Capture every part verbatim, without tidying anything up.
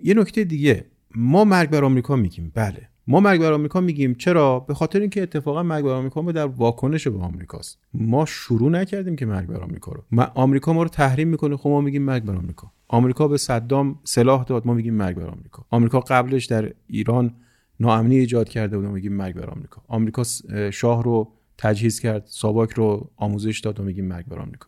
یه نکته دیگه، ما مرگ بر آمریکا میگیم، بله ما مرگ بر آمریکا میگیم. چرا؟ به خاطر اینکه اتفاقا مرگ بر آمریکا ما در واکنش به آمریکاست. ما شروع نکردیم که مرگ بر آمریکا رو. ما آمریکا ما رو تحریم میکنه، خب ما میگیم مرگ بر آمریکا. آمریکا به صدام سلاح داد، ما میگیم مرگ بر آمریکا. آمریکا قبلش در ایران ناامنی ایجاد کرده بود، ما میگیم مرگ بر آمریکا. آمریکا شاه رو تجهیز کرد، ساواک رو آموزش داد، ما میگیم مرگ بر آمریکا.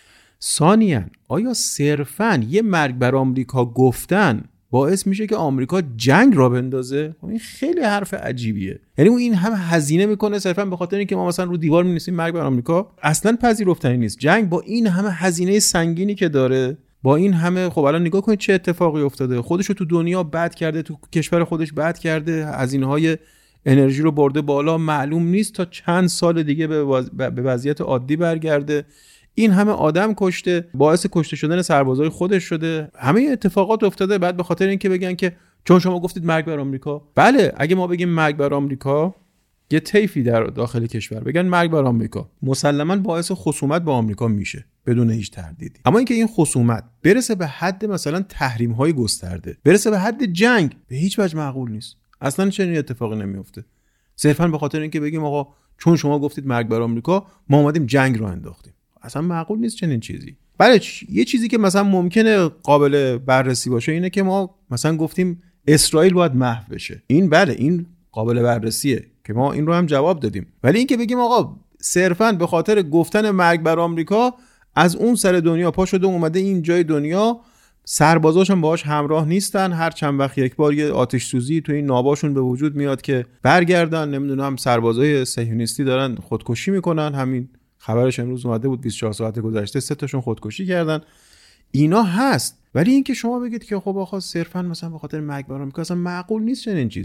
ثانیاً آیا صرفاً یه مرگ بر آمریکا گفتن باعث میشه که آمریکا جنگ را بندازه؟ این خیلی حرف عجیبیه. یعنی اون این هم هزینه میکنه صرفا به خاطر اینکه ما مثلا رو دیوار می‌نویسیم مرگ بر آمریکا؟ اصلا پذیرفتنی نیست. جنگ با این همه هزینه سنگینی که داره، با این همه، خب الان نگاه کنید چه اتفاقی افتاده. خودشو تو دنیا بد کرده، تو کشور خودش بد کرده، هزینه‌های انرژی رو برده بالا، معلوم نیست تا چند سال دیگه به وض... به وضعیت عادی برگرده. این همه آدم کشته، باعث کشته شدن سربازای خودش شده. همه اتفاقات افتاده بعد به خاطر اینکه بگن که چون شما گفتید مرگ بر آمریکا. بله اگه ما بگیم مرگ بر آمریکا، یه طیفی در داخل کشور بگن مرگ بر آمریکا، مسلماً باعث خصومت با آمریکا میشه بدون هیچ تردیدی. اما اینکه این خصومت برسه به حد مثلا تحریم‌های گسترده، برسه به حد جنگ، به هیچ وجه معقول نیست. اصلا چنین اتفاقی نمیفته. صرفاً به خاطر اینکه بگیم آقا چون شما گفتید مرگ بر آمریکا، ما اومدیم جنگ رو انداختیم. اصلا معقول نیست چنین چیزی. بله یه چیزی که مثلا ممکنه قابل بررسی باشه اینه که ما مثلا گفتیم اسرائیل باید محو بشه. این بله این قابل بررسیه که ما این رو هم جواب دادیم. ولی این که بگیم آقا صرفاً به خاطر گفتن مرگ بر آمریکا از اون سر دنیا پا شده اومده این جای دنیا، سربازاش هم باهاش همراه نیستن، هر چند وقت یک بار یه آتش سوزی تو این ناباشون به وجود میاد که برگردن، نمیدونم سربازای صهیونیستی دارن خودکشی میکنن. همین خبرش امروز اومده بود، بیست و چهار ساعت گذشته سه تاشون خودکشی کردن. اینا هست. ولی اینکه شما بگید که خب آقا صرفاً مثلا به خاطر مرگ بر آمریکا، اصلا معقول نیست چنین چیزی.